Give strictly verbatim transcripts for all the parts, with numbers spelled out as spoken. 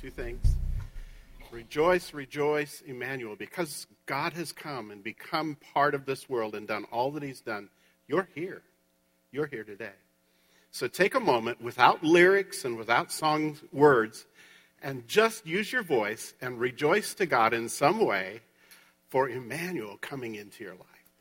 two things. Rejoice, rejoice, Emmanuel, because God has come and become part of this world and done all that he's done. You're here. You're here today. So take a moment without lyrics and without song words and just use your voice and rejoice to God in some way for Emmanuel coming into your life.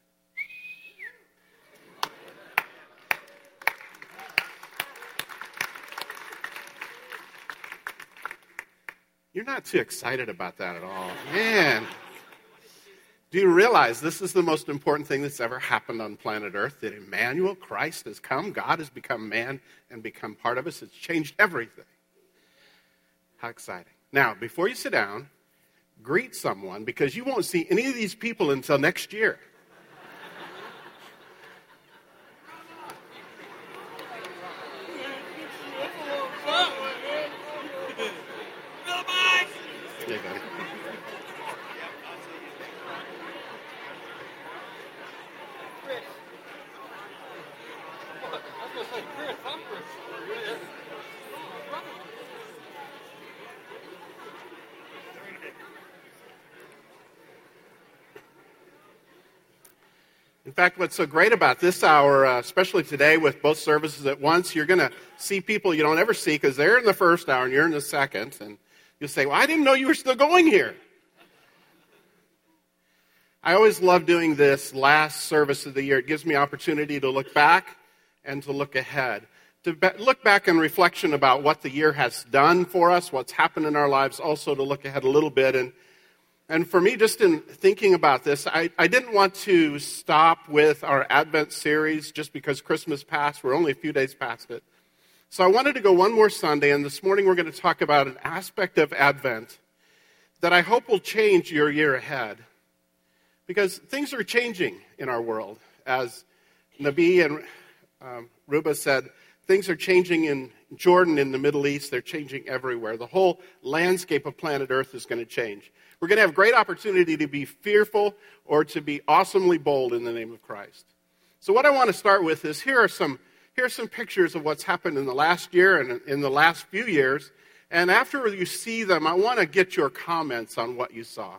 You're not too excited about that at all. Man, do you realize this is the most important thing that's ever happened on planet Earth? That Emmanuel, Christ, has come. God has become man and become part of us. It's changed everything. How exciting. Now, before you sit down, greet someone because you won't see any of these people until next year. Yeah, buddy. In fact, what's so great about this hour, uh, especially today with both services at once, you're going to see people you don't ever see because they're in the first hour and you're in the second. And you'll say, well, I didn't know you were still going here. I always love doing this last service of the year. It gives me opportunity to look back and to look ahead. To be- look back in reflection about what the year has done for us, what's happened in our lives, also to look ahead a little bit. And And for me, just in thinking about this, I, I didn't want to stop with our Advent series just because Christmas passed. We're only a few days past it. So I wanted to go one more Sunday, and this morning we're going to talk about an aspect of Advent that I hope will change your year ahead. Because things are changing in our world. As Nabi and um, Ruba said, things are changing in Jordan, in the Middle East. They're changing everywhere. The whole landscape of planet Earth is going to change. We're going to have great opportunity to be fearful or to be awesomely bold in the name of Christ. So what I want to start with is here are some here are some pictures of what's happened in the last year and in the last few years. And after you see them, I want to get your comments on what you saw.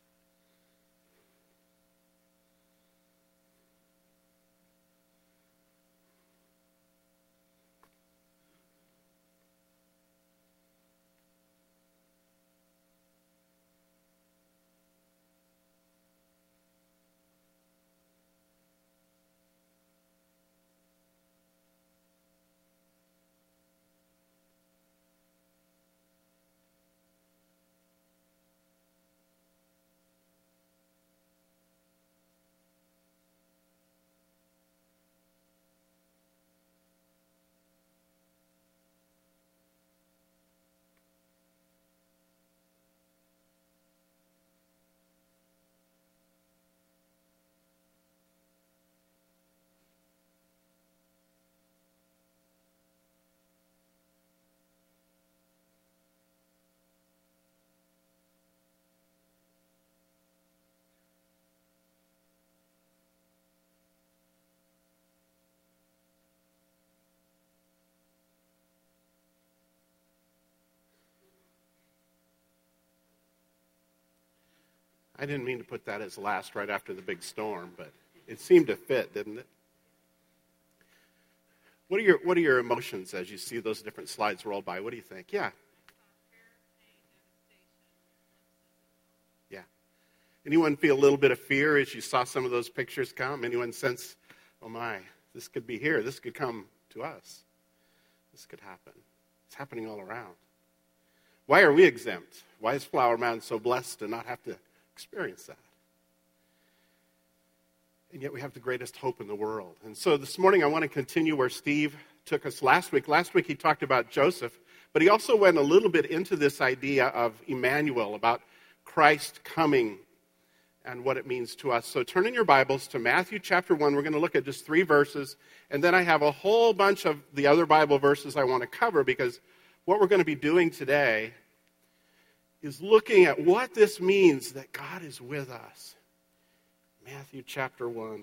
I didn't mean to put that as last right after the big storm, but it seemed to fit, didn't it? What are your What are your emotions as you see those different slides roll by? What do you think? Yeah. Yeah. Anyone feel a little bit of fear as you saw some of those pictures come? Anyone sense, oh my, this could be here. This could come to us. This could happen. It's happening all around. Why are we exempt? Why is Flower Mound so blessed to not have to experience that? And yet we have the greatest hope in the world. And so this morning I want to continue where Steve took us last week. Last week he talked about Joseph, but he also went a little bit into this idea of Emmanuel, about Christ coming and what it means to us. So turn in your Bibles to Matthew chapter one. We're going to look at just three verses, and then I have a whole bunch of the other Bible verses I want to cover, because what we're going to be doing today is looking at what this means that God is with us. Matthew chapter one.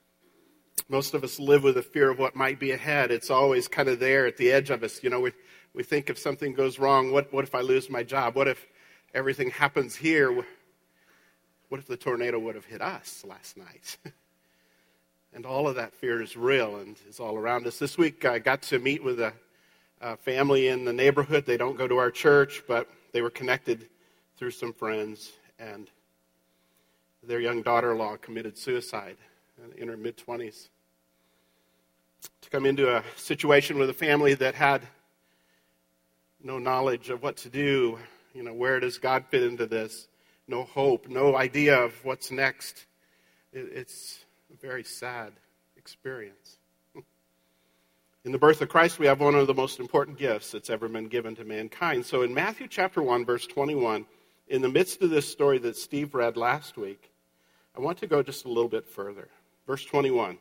Most of us live with a fear of what might be ahead. It's always kind of there at the edge of us. You know, we We think if something goes wrong, what, what if I lose my job? What if everything happens here? What if the tornado would have hit us last night? And all of that fear is real and is all around us. This week I got to meet with a, a family in the neighborhood. They don't go to our church, but they were connected through some friends. And their young daughter-in-law committed suicide in her mid-twenties. To come into a situation with a family that had no knowledge of what to do, you know, where does God fit into this? No hope, no idea of what's next. It, it's a very sad experience. In the birth of Christ, we have one of the most important gifts that's ever been given to mankind. So in Matthew chapter one, verse twenty-one, in the midst of this story that Steve read last week, I want to go just a little bit further. Verse twenty-one.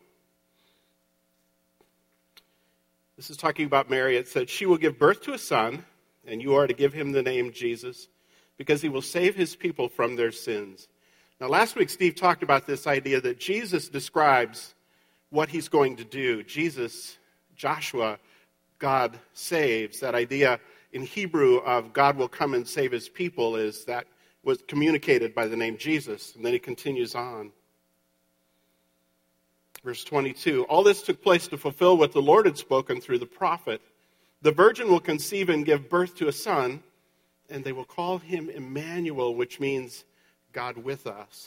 This is talking about Mary. It said, "She will give birth to a son, and you are to give him the name Jesus, because he will save his people from their sins." Now, last week, Steve talked about this idea that Jesus describes what he's going to do. Jesus, Joshua, God saves. That idea in Hebrew of God will come and save his people is that was communicated by the name Jesus. And then he continues on. Verse twenty-two, "All this took place to fulfill what the Lord had spoken through the prophet. The virgin will conceive and give birth to a son, and they will call him Emmanuel," which means God with us.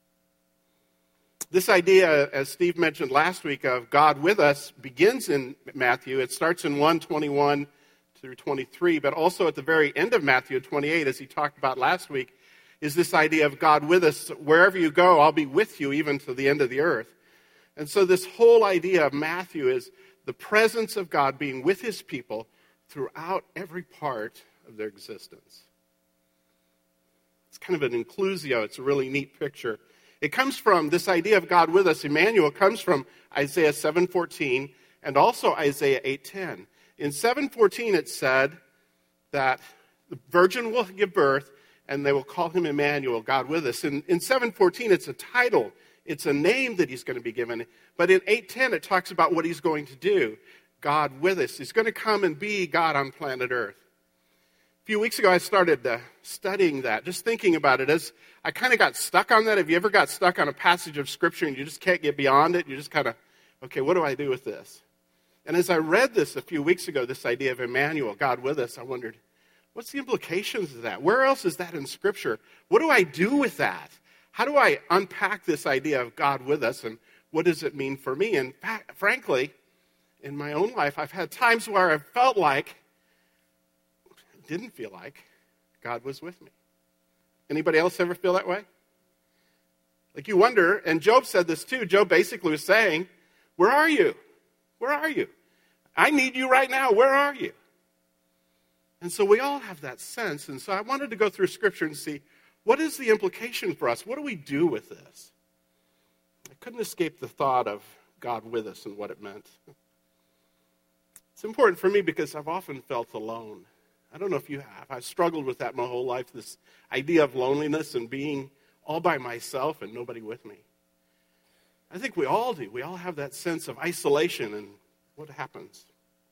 This idea, as Steve mentioned last week, of God with us begins in Matthew. It starts in one twenty-one through twenty-three, but also at the very end of Matthew twenty-eight, as he talked about last week, is this idea of God with us. Wherever you go, I'll be with you even to the end of the earth. And so this whole idea of Matthew is the presence of God being with his people throughout every part of their existence. It's kind of an inclusio. It's a really neat picture. It comes from, this idea of God with us, Emmanuel, comes from Isaiah seven fourteen and also Isaiah eight ten. In seven fourteen it said that the virgin will give birth and they will call him Emmanuel, God with us. In, in seven fourteen it's a title. It's a name that he's going to be given. But in eight ten, it talks about what he's going to do. God with us. He's going to come and be God on planet Earth. A few weeks ago, I started uh, studying that, just thinking about it. As I kind of got stuck on that. Have you ever got stuck on a passage of Scripture and you just can't get beyond it? You just kind of, okay, what do I do with this? And as I read this a few weeks ago, this idea of Emmanuel, God with us, I wondered, what's the implications of that? Where else is that in Scripture? What do I do with that? How do I unpack this idea of God with us, and what does it mean for me? And frankly, in my own life, I've had times where I felt like, didn't feel like, God was with me. Anybody else ever feel that way? Like you wonder, and Job said this too. Job basically was saying, where are you? Where are you? I need you right now. Where are you? And so we all have that sense. And so I wanted to go through Scripture and see, what is the implication for us? What do we do with this? I couldn't escape the thought of God with us and what it meant. It's important for me because I've often felt alone. I don't know if you have. I've struggled with that my whole life, this idea of loneliness and being all by myself and nobody with me. I think we all do. We all have that sense of isolation and what happens.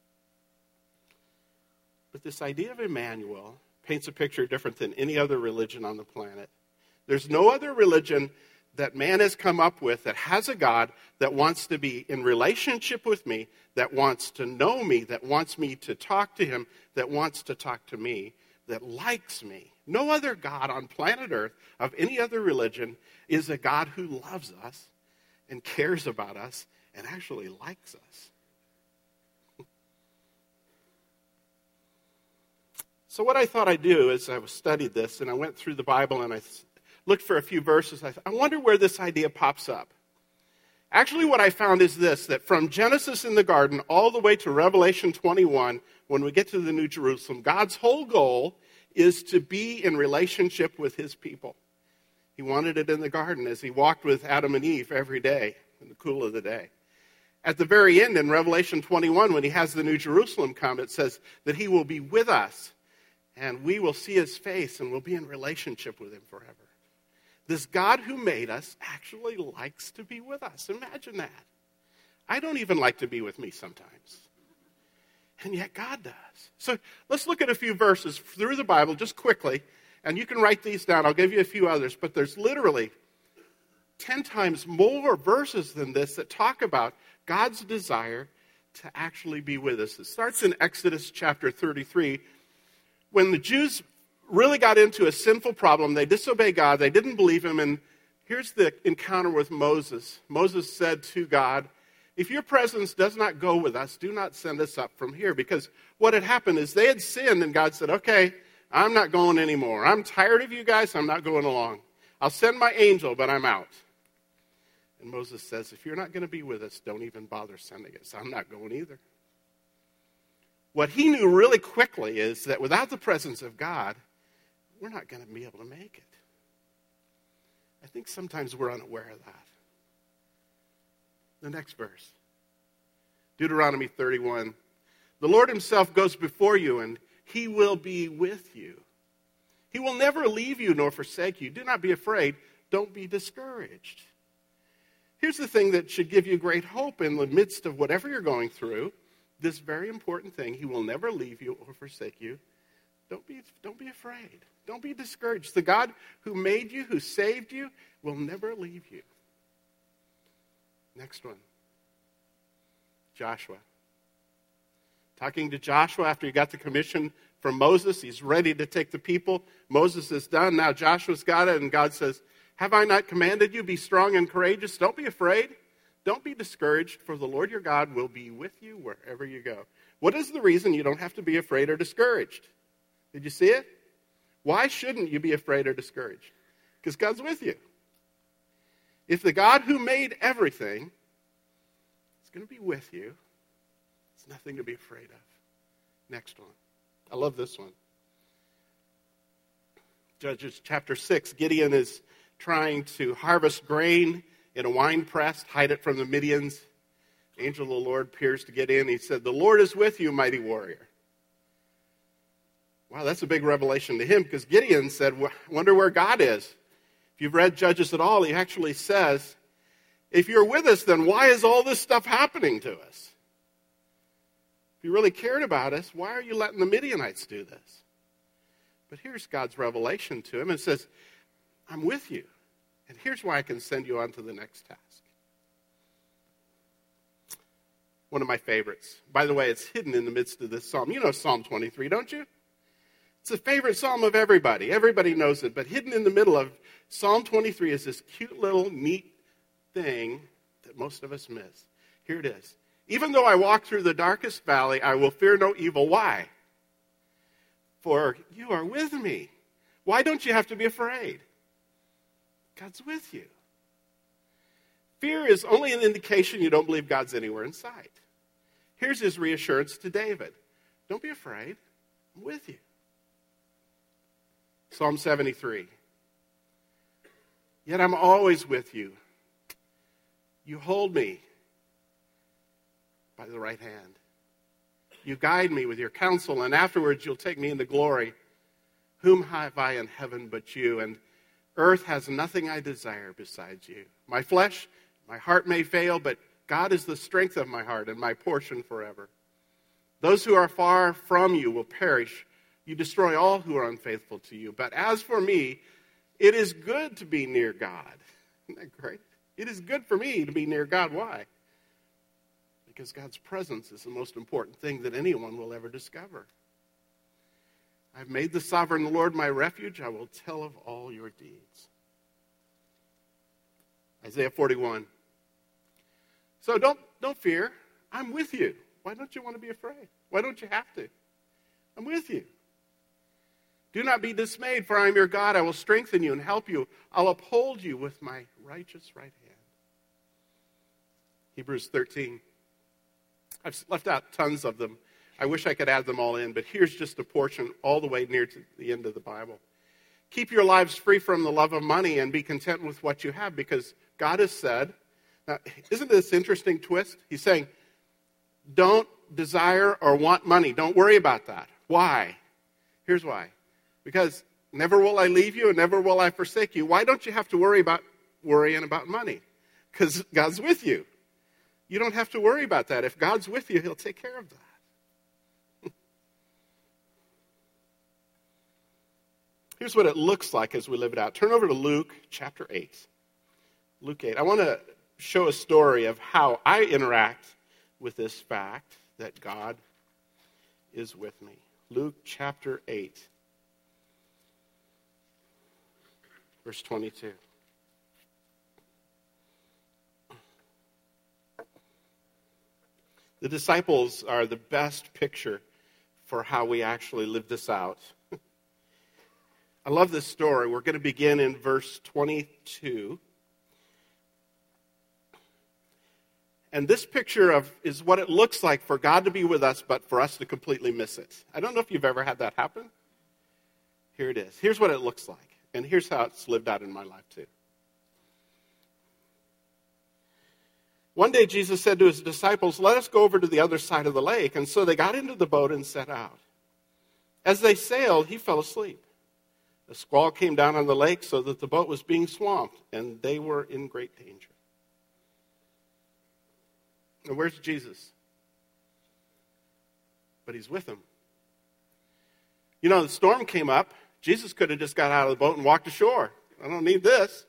But this idea of Emmanuel paints a picture different than any other religion on the planet. There's no other religion that man has come up with that has a God that wants to be in relationship with me, that wants to know me, that wants me to talk to him, that wants to talk to me, that likes me. No other God on planet Earth of any other religion is a God who loves us and cares about us and actually likes us. So what I thought I'd do is I studied this and I went through the Bible and I looked for a few verses. I, I wonder where this idea pops up. Actually, what I found is this, that from Genesis in the garden all the way to Revelation twenty-one, when we get to the New Jerusalem, God's whole goal is to be in relationship with his people. He wanted it in the garden as he walked with Adam and Eve every day in the cool of the day. At the very end in Revelation twenty-one, when he has the New Jerusalem come, it says that he will be with us. And we will see his face and we'll be in relationship with him forever. This God who made us actually likes to be with us. Imagine that. I don't even like to be with me sometimes. And yet God does. So let's look at a few verses through the Bible just quickly. And you can write these down. I'll give you a few others. But there's literally ten times more verses than this that talk about God's desire to actually be with us. It starts in Exodus chapter thirty-three. When the Jews really got into a sinful problem, they disobeyed God, they didn't believe him, and here's the encounter with Moses. Moses said to God, if your presence does not go with us, do not send us up from here. Because what had happened is they had sinned, and God said, okay, I'm not going anymore. I'm tired of you guys, I'm not going along. I'll send my angel, but I'm out. And Moses says, if you're not going to be with us, don't even bother sending us. I'm not going either. What he knew really quickly is that without the presence of God, we're not going to be able to make it. I think sometimes we're unaware of that. The next verse. Deuteronomy thirty-one. The Lord himself goes before you, and he will be with you. He will never leave you nor forsake you. Do not be afraid. Don't be discouraged. Here's the thing that should give you great hope in the midst of whatever you're going through. This very important thing, he will never leave you or forsake you. Don't be, don't be afraid. Don't be discouraged. The God who made you, who saved you, will never leave you. Next one. Joshua. Talking to Joshua after he got the commission from Moses. He's ready to take the people. Moses is done. Now Joshua's got it, and God says, have I not commanded you, be strong and courageous? Don't be afraid. Don't be discouraged, for the Lord your God will be with you wherever you go. What is the reason you don't have to be afraid or discouraged? Did you see it? Why shouldn't you be afraid or discouraged? Because God's with you. If the God who made everything is going to be with you, it's nothing to be afraid of. Next one. I love this one. Judges chapter six. Gideon is trying to harvest grain in a wine press, hide it from the Midians. The angel of the Lord appears to get in. He said, the Lord is with you, mighty warrior. Wow, that's a big revelation to him, because Gideon said, wonder where God is. If you've read Judges at all, he actually says, if you're with us, then why is all this stuff happening to us? If you really cared about us, why are you letting the Midianites do this? But here's God's revelation to him. It says, I'm with you. And here's why I can send you on to the next task. One of my favorites. By the way, it's hidden in the midst of this psalm. You know Psalm twenty-three, don't you? It's a favorite psalm of everybody. Everybody knows it. But hidden in the middle of Psalm twenty-three is this cute little neat thing that most of us miss. Here it is. Even though I walk through the darkest valley, I will fear no evil. Why? For you are with me. Why don't you have to be afraid? God's with you. Fear is only an indication you don't believe God's anywhere in sight. Here's his reassurance to David. Don't be afraid. I'm with you. Psalm seventy-three. Yet I'm always with you. You hold me by the right hand. You guide me with your counsel, and afterwards you'll take me into glory. Whom have I in heaven but you? And earth has nothing I desire besides you. My flesh, my heart may fail, but God is the strength of my heart and my portion forever. Those who are far from you will perish. You destroy all who are unfaithful to you. But as for me, it is good to be near God. Isn't that great? It is good for me to be near God. Why? Because God's presence is the most important thing that anyone will ever discover. I've made the sovereign Lord my refuge. I will tell of all your deeds. Isaiah forty-one. So don't, don't fear. I'm with you. Why don't you want to be afraid? Why don't you have to? I'm with you. Do not be dismayed, for I am your God. I will strengthen you and help you. I'll uphold you with my righteous right hand. Hebrews thirteen. I've left out tons of them. I wish I could add them all in, but here's just a portion all the way near to the end of the Bible. Keep your lives free from the love of money and be content with what you have, because God has said, now, isn't this an interesting twist? He's saying, don't desire or want money. Don't worry about that. Why? Here's why. Because never will I leave you and never will I forsake you. Why don't you have to worry about worrying about money? Because God's with you. You don't have to worry about that. If God's with you, he'll take care of that. Here's what it looks like as we live it out. Turn over to Luke chapter eight. Luke eight. I want to show a story of how I interact with this fact that God is with me. Luke chapter eight, verse twenty-two. The disciples are the best picture for how we actually live this out. I love this story. We're going to begin in verse twenty-two. And this picture of is what it looks like for God to be with us, but for us to completely miss it. I don't know if you've ever had that happen. Here it is. Here's what it looks like. And here's how it's lived out in my life too. One day Jesus said to his disciples, "Let us go over to the other side of the lake." And so they got into the boat and set out. As they sailed, he fell asleep. A squall came down on the lake so that the boat was being swamped, and they were in great danger. Now, where's Jesus? But he's with them. You know, the storm came up. Jesus could have just got out of the boat and walked ashore. I don't need this.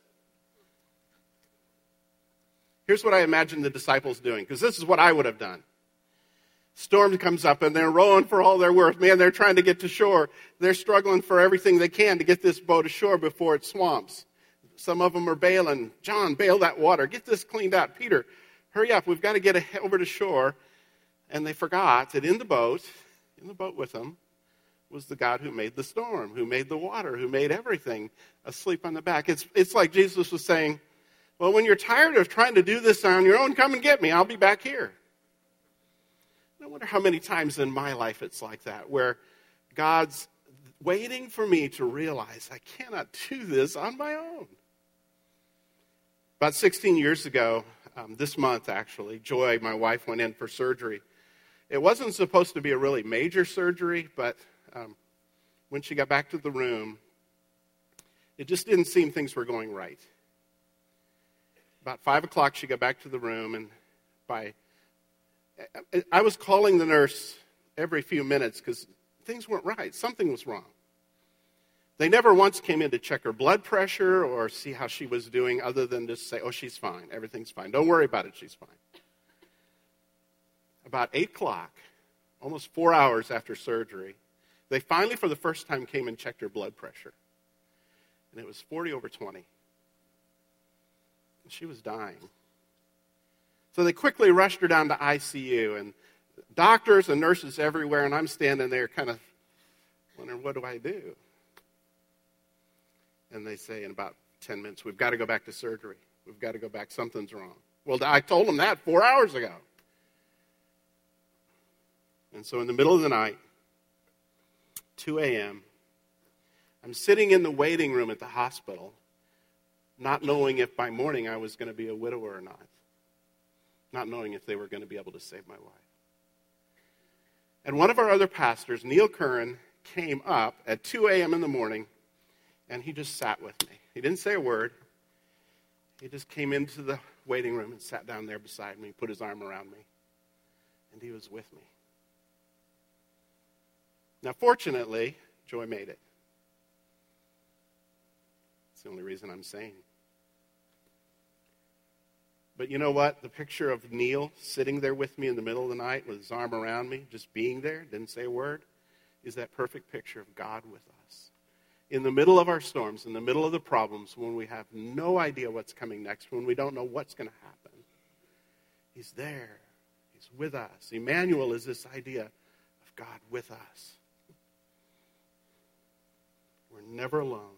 Here's what I imagine the disciples doing, because this is what I would have done. Storm comes up, and they're rowing for all they're worth. Man, they're trying to get to shore. They're struggling for everything they can to get this boat ashore before it swamps. Some of them are bailing. John, bail that water. Get this cleaned out. Peter, hurry up. We've got to get over to shore. And they forgot that in the boat, in the boat with them, was the God who made the storm, who made the water, who made everything asleep on the back. It's, it's like Jesus was saying, well, when you're tired of trying to do this on your own, come and get me. I'll be back here. I wonder how many times in my life it's like that, where God's waiting for me to realize I cannot do this on my own. About sixteen years ago, um, this month actually, Joy, my wife, went in for surgery. It wasn't supposed to be a really major surgery, but um, when she got back to the room, it just didn't seem things were going right. About five o'clock, she got back to the room, and by I was calling the nurse every few minutes because things weren't right. Something was wrong. They never once came in to check her blood pressure or see how she was doing other than just say, oh, she's fine. Everything's fine. Don't worry about it. She's fine. About eight o'clock, almost four hours after surgery, they finally, for the first time, came and checked her blood pressure. And it was forty over twenty. And she was dying. So they quickly rushed her down to I C U, and doctors and nurses everywhere, and I'm standing there kind of wondering, what do I do? And they say in about ten minutes, we've got to go back to surgery. We've got to go back. Something's wrong. Well, I told them that four hours ago. And so in the middle of the night, two a.m., I'm sitting in the waiting room at the hospital, not knowing if by morning I was going to be a widower or not. Not knowing if they were going to be able to save my life. And one of our other pastors, Neil Curran, came up at two a.m. in the morning, and he just sat with me. He didn't say a word. He just came into the waiting room and sat down there beside me, put his arm around me, and he was with me. Now, fortunately, Joy made it. That's the only reason I'm sane. But you know what? The picture of Neil sitting there with me in the middle of the night with his arm around me, just being there, didn't say a word, is that perfect picture of God with us. In the middle of our storms, in the middle of the problems, when we have no idea what's coming next, when we don't know what's going to happen, he's there. He's with us. Emmanuel is this idea of God with us. We're never alone.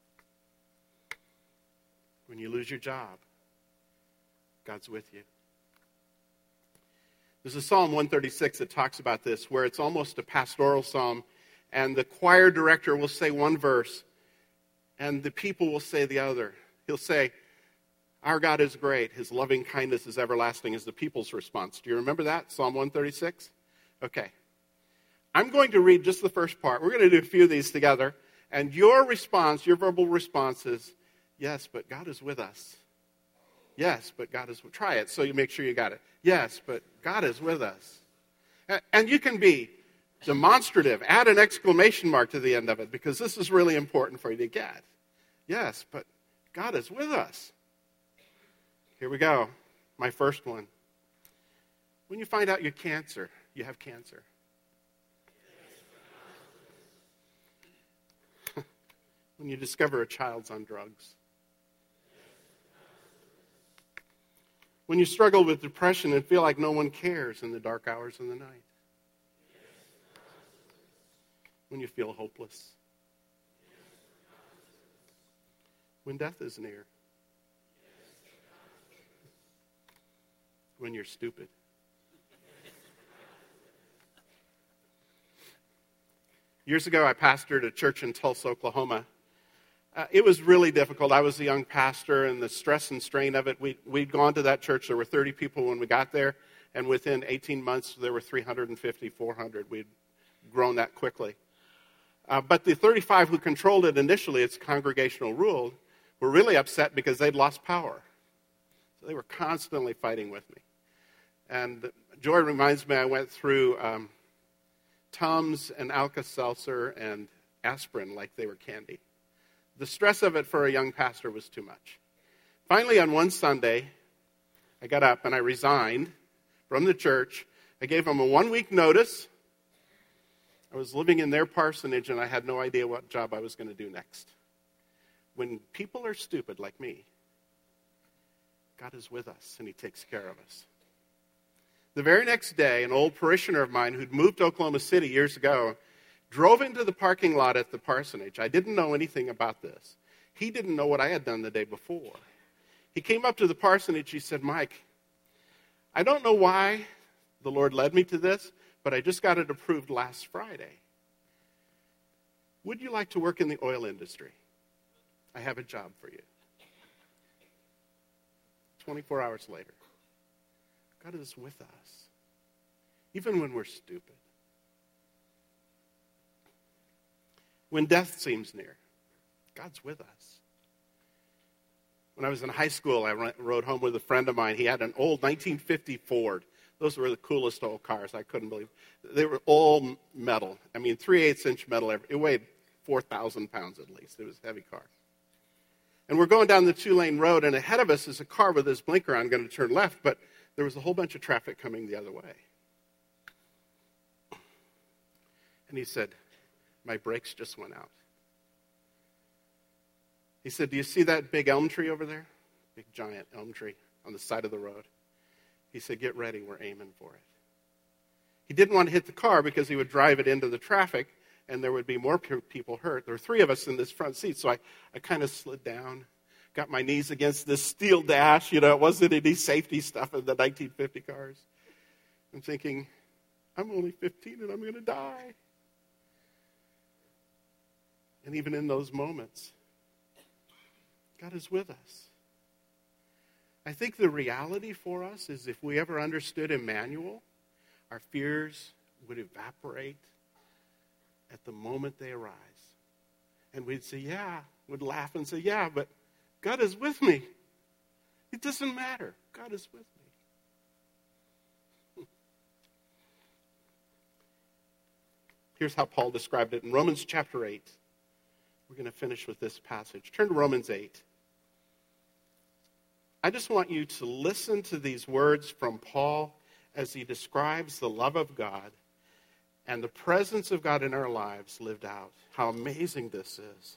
When you lose your job, God's with you. There's a Psalm one thirty-six that talks about this, where it's almost a pastoral psalm, and the choir director will say one verse, and the people will say the other. He'll say, our God is great. His loving kindness is everlasting, is the people's response. Do you remember that, Psalm one thirty-six? Okay. I'm going to read just the first part. We're going to do a few of these together, and your response, your verbal response is, yes, but God is with us. Yes, but God is, try it so you make sure you got it. Yes, but God is with us. And you can be Demonstrative. Add an exclamation mark to the end of it because this is really important for you to get. Yes, but God is with us. Here we go. My first one. When you find out you cancer, you have cancer. When you discover a child's on drugs. When you struggle with depression and feel like no one cares in the dark hours of the night. When you feel hopeless. When death is near. When you're stupid. Years ago, I pastored a church in Tulsa, Oklahoma. Uh, it was really difficult. I was a young pastor, and the stress and strain of it, we, we'd gone to that church. There were thirty people when we got there, and within eighteen months, there were three hundred fifty, four hundred. We'd grown that quickly. Uh, but the thirty-five who controlled it initially, it's congregational rule, were really upset because they'd lost power. So they were constantly fighting with me. And Joy reminds me I went through um, Tums and Alka-Seltzer and aspirin like they were candy. The stress of it for a young pastor was too much. Finally, on one Sunday, I got up and I resigned from the church. I gave them a one-week notice. I was living in their parsonage, and I had no idea what job I was going to do next. When people are stupid like me, God is with us, and he takes care of us. The very next day, an old parishioner of mine who'd moved to Oklahoma City years ago drove into the parking lot at the parsonage. I didn't know anything about this. He didn't know what I had done the day before. He came up to the parsonage. He said, Mike, I don't know why the Lord led me to this, but I just got it approved last Friday. Would you like to work in the oil industry? I have a job for you. twenty-four hours later, God is with us, even when we're stupid. When death seems near, God's with us. When I was in high school, I rode home with a friend of mine. He had an old nineteen fifty Ford. Those were the coolest old cars. I couldn't believe it. They were all metal. I mean, three-eighths inch metal. It weighed four thousand pounds at least. It was a heavy car. And we're going down the two-lane road, and ahead of us is a car with his blinker on going to turn left, but there was a whole bunch of traffic coming the other way. And he said, my brakes just went out. He said, do you see that big elm tree over there? Big giant elm tree on the side of the road. He said, get ready, we're aiming for it. He didn't want to hit the car because he would drive it into the traffic and there would be more people hurt. There were three of us in this front seat, so I, I kind of slid down, got my knees against this steel dash. You know, it wasn't any safety stuff in the nineteen fifty cars. I'm thinking, I'm only fifteen and I'm going to die. And even in those moments, God is with us. I think the reality for us is if we ever understood Emmanuel, our fears would evaporate at the moment they arise. And we'd say, yeah, would laugh and say, yeah, but God is with me. It doesn't matter. God is with me. Here's how Paul described it in Romans chapter eight. We're going to finish with this passage. Turn to Romans eight. I just want you to listen to these words from Paul as he describes the love of God and the presence of God in our lives lived out. How amazing this is.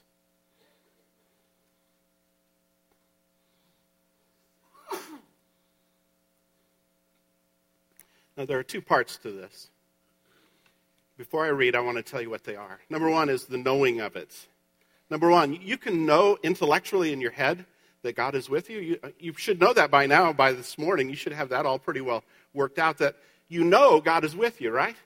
Now, there are two parts to this. Before I read, I want to tell you what they are. Number one is the knowing of it. Number one, you can know intellectually in your head that God is with you. You, you should know that by now, by this morning. You should have that all pretty well worked out, that you know God is with you, right?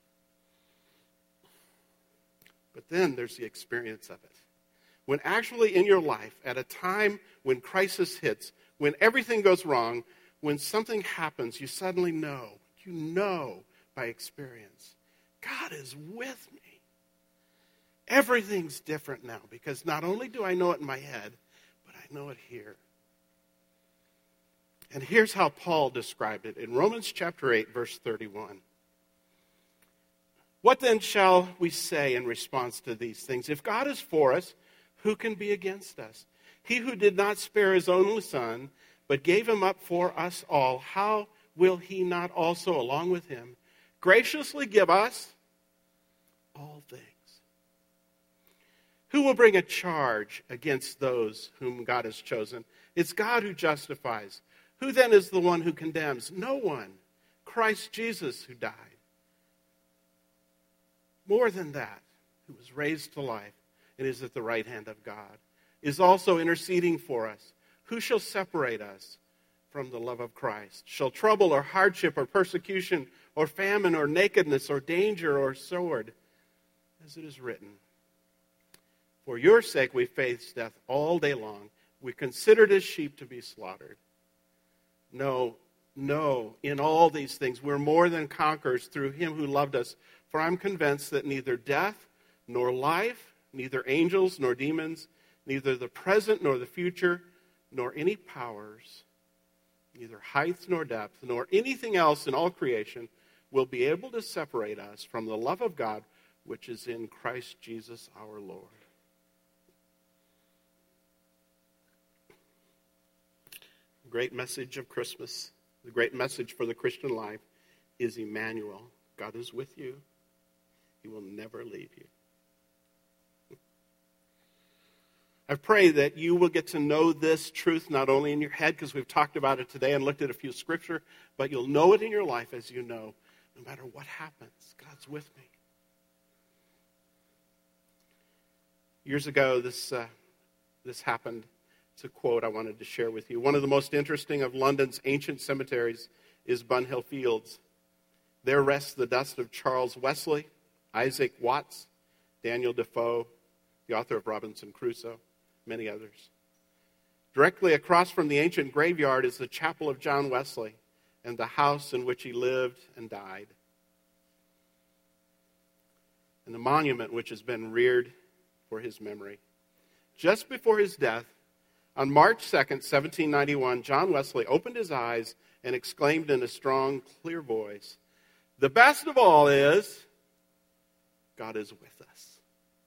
But then there's the experience of it. When actually in your life, at a time when crisis hits, when everything goes wrong, when something happens, you suddenly know, you know by experience, God is with me. Everything's different now because not only do I know it in my head, but I know it here. And here's how Paul described it in Romans chapter eight, verse thirty-one. What then shall we say in response to these things? If God is for us, who can be against us? He who did not spare his only son, but gave him up for us all, how will he not also, along with him, graciously give us all things? Who will bring a charge against those whom God has chosen? It's God who justifies. Who then is the one who condemns? No one. Christ Jesus who died. More than that, who was raised to life and is at the right hand of God, is also interceding for us. Who shall separate us from the love of Christ? Shall trouble or hardship or persecution or famine or nakedness or danger or sword? As it is written, for your sake we face death all day long. We considered as sheep to be slaughtered. No, no, in all these things we're more than conquerors through him who loved us. For I'm convinced that neither death nor life, neither angels nor demons, neither the present nor the future, nor any powers, neither height nor depth, nor anything else in all creation will be able to separate us from the love of God which is in Christ Jesus our Lord. The great message of Christmas, the great message for the Christian life is Emmanuel. God is with you. He will never leave you. I pray that you will get to know this truth not only in your head, because we've talked about it today and looked at a few scripture, but you'll know it in your life as you know, no matter what happens, God's with me. Years ago, this uh, this happened. It's a quote I wanted to share with you. One of the most interesting of London's ancient cemeteries is Bunhill Fields. There rests the dust of Charles Wesley, Isaac Watts, Daniel Defoe, the author of Robinson Crusoe, many others. Directly across from the ancient graveyard is the chapel of John Wesley and the house in which he lived and died. And the monument which has been reared for his memory. Just before his death, on March second, seventeen ninety-one, John Wesley opened his eyes and exclaimed in a strong, clear voice, "The best of all is, God is with us."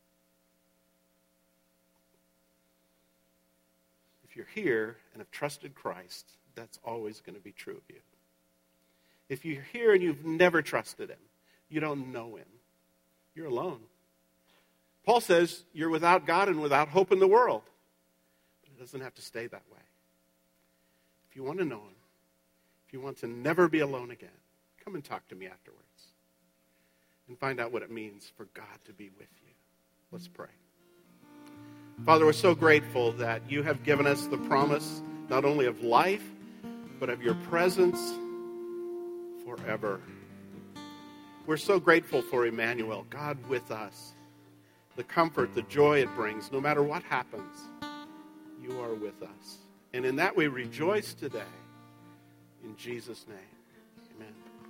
If you're here and have trusted Christ, that's always going to be true of you. If you're here and you've never trusted him, you don't know him, you're alone. Paul says you're without God and without hope in the world. But it doesn't have to stay that way. If you want to know him, if you want to never be alone again, come and talk to me afterwards and find out what it means for God to be with you. Let's pray. Father, we're so grateful that you have given us the promise not only of life, but of your presence forever. We're so grateful for Emmanuel, God with us. The comfort, the joy it brings, no matter what happens, you are with us. And in that we rejoice today. In Jesus' name, amen.